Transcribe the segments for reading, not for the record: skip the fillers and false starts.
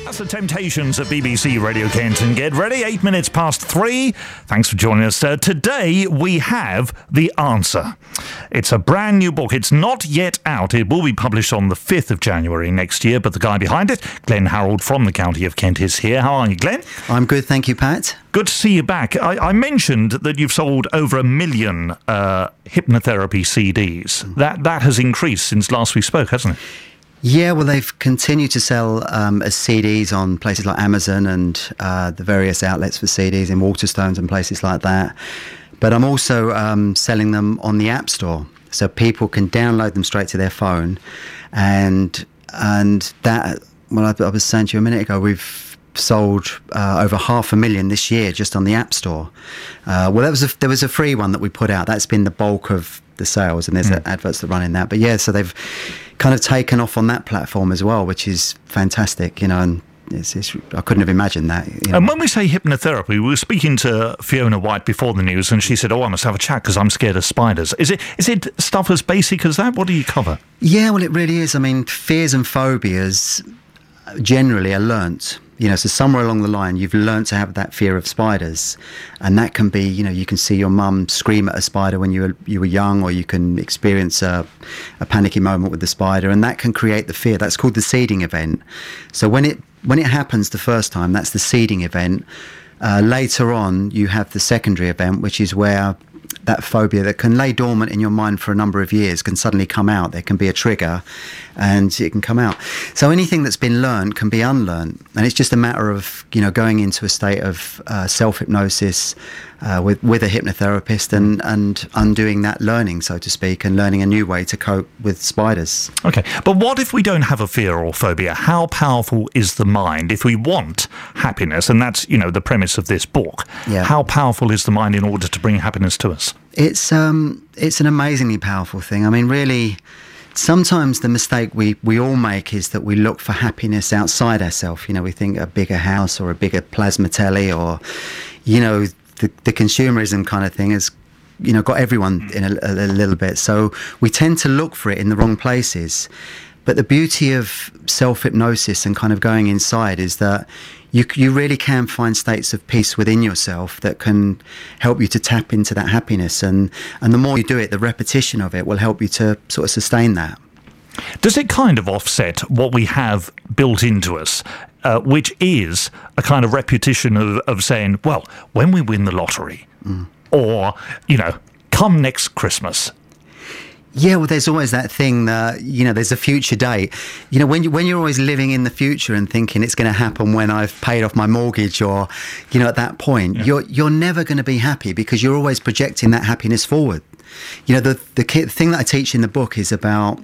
That's the Temptations at BBC Radio Kent. And get ready, 8 minutes past 3. Thanks for joining us. Today we have The Answer. It's a brand new book. It's not yet out. It will be published on the 5th of January next year. But the guy behind it, Glenn Harold from the County of Kent, is here. How are you, Glenn? I'm good, thank you, Pat. Good to see you back. I mentioned that you've sold over 1 million hypnotherapy CDs. That has increased since last we spoke, hasn't it? Yeah, well, they've continued to sell as CDs on places like Amazon and the various outlets for CDs in Waterstones and places like that. But I'm also selling them on the App Store, so people can download them straight to their phone. And that, well, I was saying to you a minute ago, we've sold over 500,000 this year just on the App Store. Well, there was a free one that we put out. That's been the bulk of the sales, and there's adverts that run in that. But yeah, so they've kind of taken off on that platform as well, which is fantastic, and I couldn't have imagined that. And when we say hypnotherapy, we were speaking to Fiona White before the news, and she said, I must have a chat because I'm scared of spiders. Is it stuff as basic as that? What do you cover? Yeah, well, it really is. I mean, fears and phobias generally are learnt. So somewhere along the line, you've learnt to have that fear of spiders. And that can be, you can see your mum scream at a spider when you were young, or you can experience a panicky moment with the spider, and that can create the fear. That's called the seeding event. So when it happens the first time, that's the seeding event. Later on, you have the secondary event, which is where that phobia that can lay dormant in your mind for a number of years can suddenly come out. There can be a trigger and it can come out. So anything that's been learned can be unlearned. And it's just a matter of, going into a state of self-hypnosis with a hypnotherapist and undoing that learning, so to speak, and learning a new way to cope with spiders. Okay, but what if we don't have a fear or phobia? How powerful is the mind if we want happiness? And that's, the premise of this book. Yeah. How powerful is the mind in order to bring happiness to us? It's an amazingly powerful thing. I mean, really, sometimes the mistake we all make is that we look for happiness outside ourselves. We think a bigger house or a bigger plasma telly, or, the consumerism kind of thing has, got everyone in a little bit. So we tend to look for it in the wrong places. But the beauty of self-hypnosis and kind of going inside is that you really can find states of peace within yourself that can help you to tap into that happiness. And the more you do it, the repetition of it will help you to sort of sustain that. Does it kind of offset what we have built into us, which is a kind of repetition of saying, well, when we win the lottery, or, come next Christmas? Yeah, well, there's always that thing that, there's a future date. When you're always living in the future and thinking it's going to happen when I've paid off my mortgage, or, at that point, you're never going to be happy because you're always projecting that happiness forward. The thing that I teach in the book is about,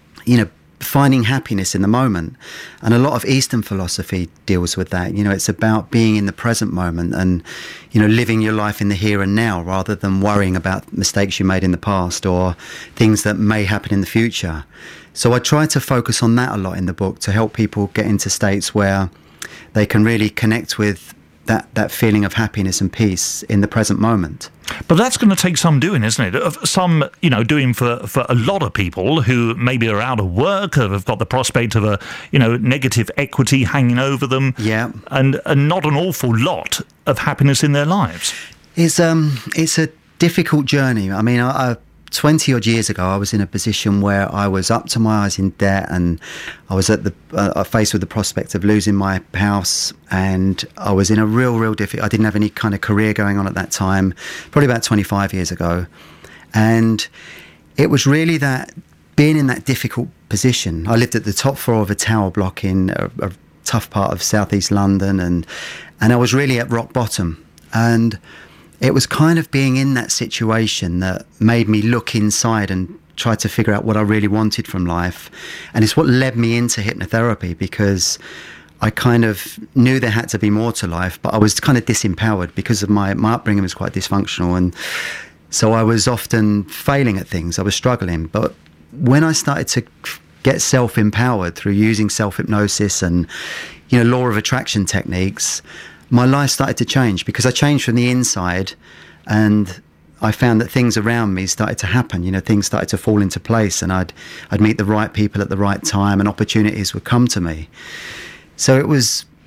finding happiness in the moment. And a lot of Eastern philosophy deals with that. It's about being in the present moment and, living your life in the here and now rather than worrying about mistakes you made in the past or things that may happen in the future. So I try to focus on that a lot in the book to help people get into states where they can really connect with that feeling of happiness and peace in the present moment. But that's going to take some doing, isn't it? Some, doing for a lot of people who maybe are out of work, or have got the prospect of a, negative equity hanging over them. Yeah. And not an awful lot of happiness in their lives. It's a difficult journey. I mean, 20 odd years ago, I was in a position where I was up to my eyes in debt, and I was faced with the prospect of losing my house, and I was in a real difficult. I didn't have any kind of career going on at that time, probably about 25 years ago, and it was really that being in that difficult position. I lived at the top floor of a tower block in a tough part of southeast London, and I was really at rock bottom, and it was kind of being in that situation that made me look inside and try to figure out what I really wanted from life. And it's what led me into hypnotherapy, because I kind of knew there had to be more to life, but I was kind of disempowered because of my upbringing was quite dysfunctional. And so I was often failing at things. I was struggling. But when I started to get self-empowered through using self-hypnosis and, law of attraction techniques, my life started to change, because I changed from the inside, and I found that things around me started to happen. Things started to fall into place, and I'd meet the right people at the right time, and opportunities would come to me. So it was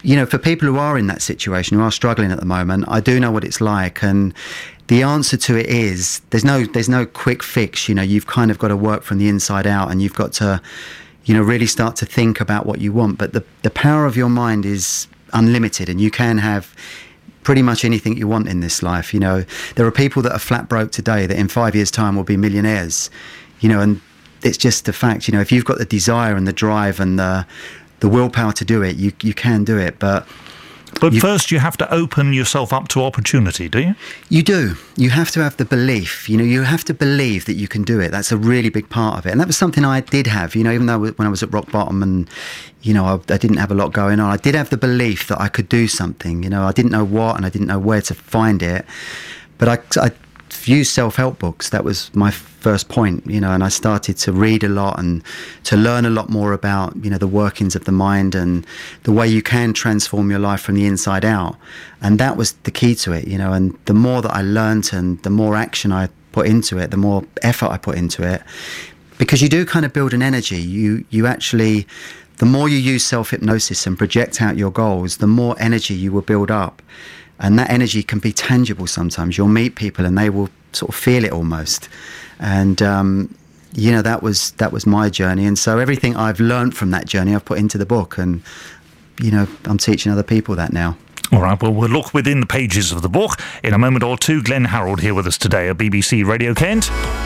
for people who are in that situation, who are struggling at the moment, I do know what it's like. And the answer to it is there's no quick fix. You've kind of got to work from the inside out, and you've got to, really start to think about what you want. But the power of your mind is unlimited, and you can have pretty much anything you want in this life. There are people that are flat broke today that in 5 years' time will be millionaires, and it's just a fact. If you've got the desire and the drive and the willpower to do it, you can do it. But first you have to open yourself up to opportunity, do you? You do. You have to have the belief. You have to believe that you can do it. That's a really big part of it. And that was something I did have, even though when I was at rock bottom and, I didn't have a lot going on, I did have the belief that I could do something. I didn't know what, and I didn't know where to find it. But I used self-help books. That was my first point, and I started to read a lot and to learn a lot more about, the workings of the mind and the way you can transform your life from the inside out. And that was the key to it, and the more that I learned and the more action I put into it, the more effort I put into it, because you do kind of build an energy. You actually, the more you use self-hypnosis and project out your goals, the more energy you will build up. And that energy can be tangible sometimes. You'll meet people and they will sort of feel it almost. And, that was my journey. And so everything I've learned from that journey, I've put into the book. And, I'm teaching other people that now. All right, well, we'll look within the pages of the book in a moment or two. Glenn Harrold here with us today at BBC Radio Kent.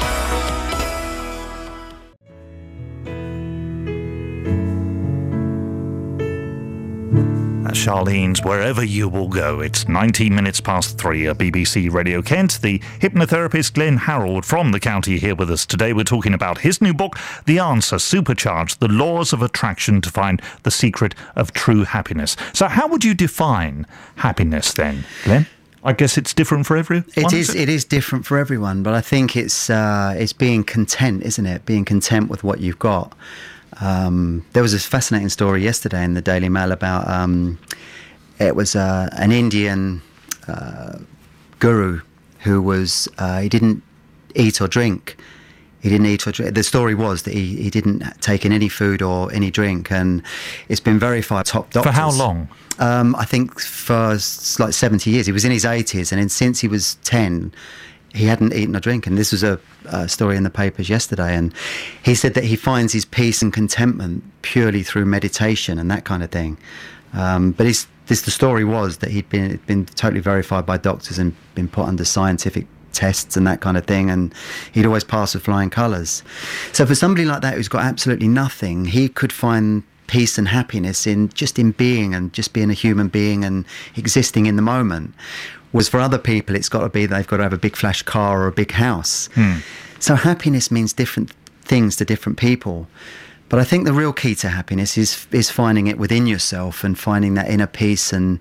Charlene's Wherever You Will Go. It's 19 minutes past 3 at BBC Radio Kent. The hypnotherapist Glenn Harrold from the county here with us today. We're talking about his new book, The Answer, Supercharged, The Laws of Attraction to Find the Secret of True Happiness. So how would you define happiness then, Glenn? I guess it's different for everyone. It is different for everyone, but I think it's being content, isn't it? Being content with what you've got. There was this fascinating story yesterday in the Daily Mail about it was an Indian guru who was he didn't eat or drink. The story was that he didn't take in any food or any drink, and it's been verified by top doctors. For how long? I think for like 70 years. He was in his 80s, and then since he was 10, he hadn't eaten or drink. And this was a story in the papers yesterday. And he said that he finds his peace and contentment purely through meditation and that kind of thing. But the story was that he'd been totally verified by doctors and been put under scientific tests and that kind of thing, and he'd always pass with flying colours. So for somebody like that who's got absolutely nothing, he could find peace and happiness in being and just being a human being and existing in the moment. Whereas for other people, it's got to be they've got to have a big flash car or a big house. So happiness means different things to different people. But I think the real key to happiness is finding it within yourself and finding that inner peace. And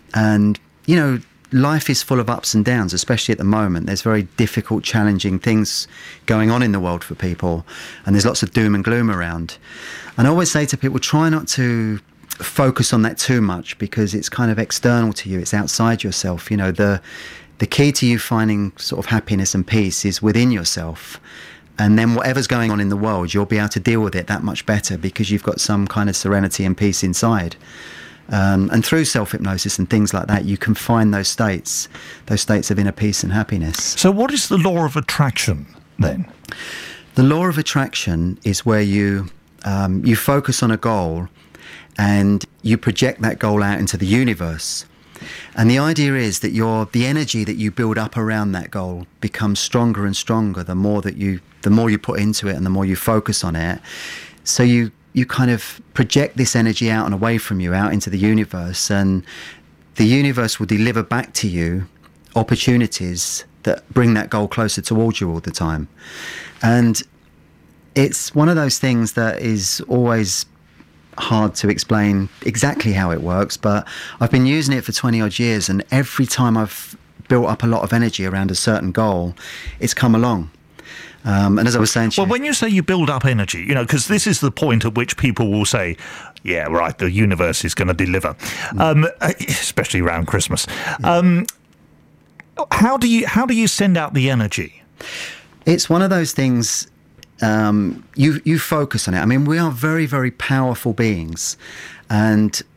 life is full of ups and downs, especially at the moment. There's very difficult, challenging things going on in the world for people, and there's lots of doom and gloom around. And I always say to people, try not to focus on that too much, because it's kind of external to you. It's outside yourself. The key to you finding sort of happiness and peace is within yourself. And then whatever's going on in the world, you'll be able to deal with it that much better because you've got some kind of serenity and peace inside. And through self-hypnosis and things like that, you can find those states of inner peace and happiness. So what is the law of attraction then? The law of attraction is where you focus on a goal and you project that goal out into the universe. And the idea is that the energy that you build up around that goal becomes stronger and stronger the more you put into it and the more you focus on it. So you kind of project this energy out and away from you, out into the universe, and the universe will deliver back to you opportunities that bring that goal closer towards you all the time. And it's one of those things that is always hard to explain exactly how it works, but I've been using it for 20 odd years, and every time I've built up a lot of energy around a certain goal, it's come along. And as I was saying to you... Well, when you say you build up energy, because this is the point at which people will say, yeah, right, the universe is going to deliver, especially around Christmas. Yeah. How do you send out the energy? It's one of those things... You focus on it. I mean, we are very, very powerful beings, and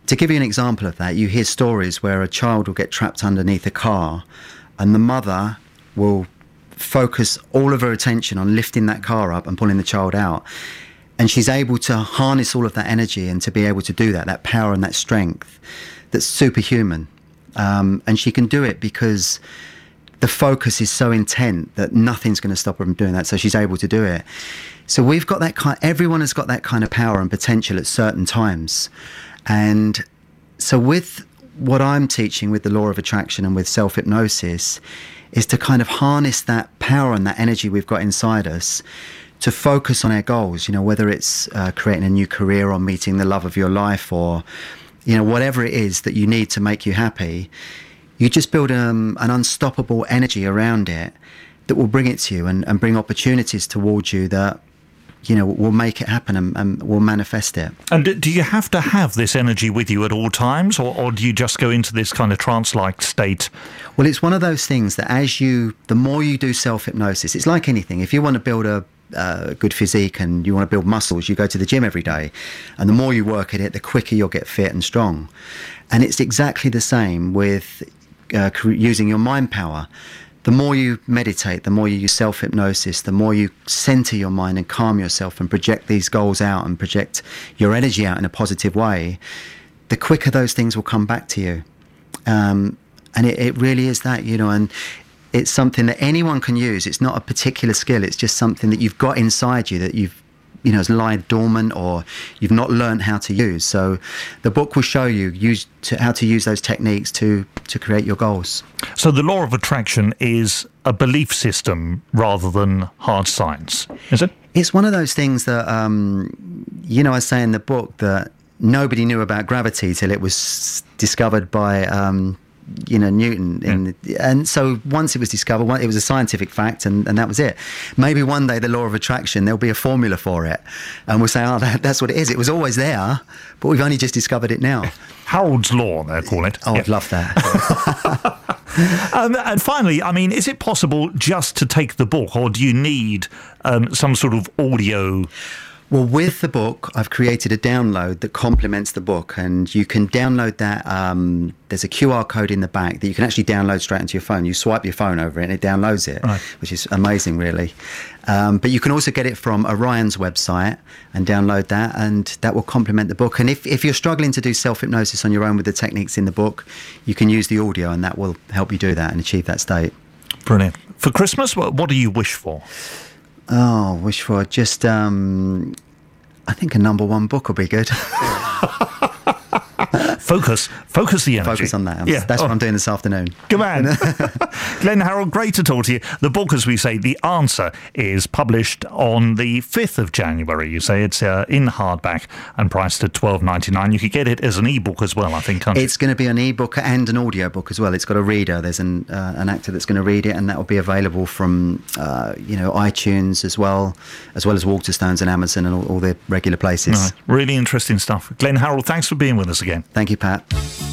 to give you an example of that, you hear stories where a child will get trapped underneath a car and the mother will focus all of her attention on lifting that car up and pulling the child out. And she's able to harness all of that energy and to be able to do that power and that strength that's superhuman. And she can do it because the focus is so intent that nothing's going to stop her from doing that. So she's able to do it. So we've got everyone has got that kind of power and potential at certain times. And so with what I'm teaching with the law of attraction and with self-hypnosis is to kind of harness that power and that energy we've got inside us to focus on our goals, whether it's creating a new career or meeting the love of your life or, whatever it is that you need to make you happy. You just build an unstoppable energy around it that will bring it to you and bring opportunities towards you that, will make it happen and will manifest it. And do you have to have this energy with you at all times, or do you just go into this kind of trance-like state? Well, it's one of those things that the more you do self-hypnosis, it's like anything. If you want to build a good physique and you want to build muscles, you go to the gym every day. And the more you work at it, the quicker you'll get fit and strong. And it's exactly the same with using your mind power. The more you meditate, the more you use self-hypnosis, the more you center your mind and calm yourself and project these goals out and project your energy out in a positive way, the quicker those things will come back to you. And it really is that, and it's something that anyone can use. It's not a particular skill. It's just something that you've got inside you that has lied dormant or you've not learned how to use. So the book will show you how to use those techniques to create your goals. So the law of attraction is a belief system rather than hard science, is it? It's one of those things that, I say in the book that nobody knew about gravity till it was discovered by Newton. And so once it was discovered, it was a scientific fact, and that was it. Maybe one day the law of attraction, there'll be a formula for it, and we'll say, that's what it is. It was always there, but we've only just discovered it now. Harold's Law, they call it. Oh, yeah. I'd love that. And finally, is it possible just to take the book, or do you need some sort of audio? Well, with the book, I've created a download that complements the book, and you can download that. There's a QR code in the back that you can actually download straight into your phone. You swipe your phone over it and it downloads it, right, which is amazing, really. But you can also get it from Orion's website and download that, and that will complement the book. And if you're struggling to do self-hypnosis on your own with the techniques in the book, you can use the audio, and that will help you do that and achieve that state. Brilliant. For Christmas, what do you wish for? Oh, wish for just, I think a number one book will be good. Focus the energy. Focus on that. That's what I'm doing this afternoon. Good man. Glenn Harrold, great to talk to you. The book, as we say, The Answer, is published on the 5th of January. You say it's in hardback and priced at $12.99. You could get it as an ebook as well, I think, can't you? It's going to be an ebook and an audio book as well. It's got a reader. There's an actor that's going to read it, and that will be available from iTunes as well as Waterstones and Amazon and all the regular places. Right. Really interesting stuff. Glenn Harrold, thanks for being with us again. Thank you, Pat.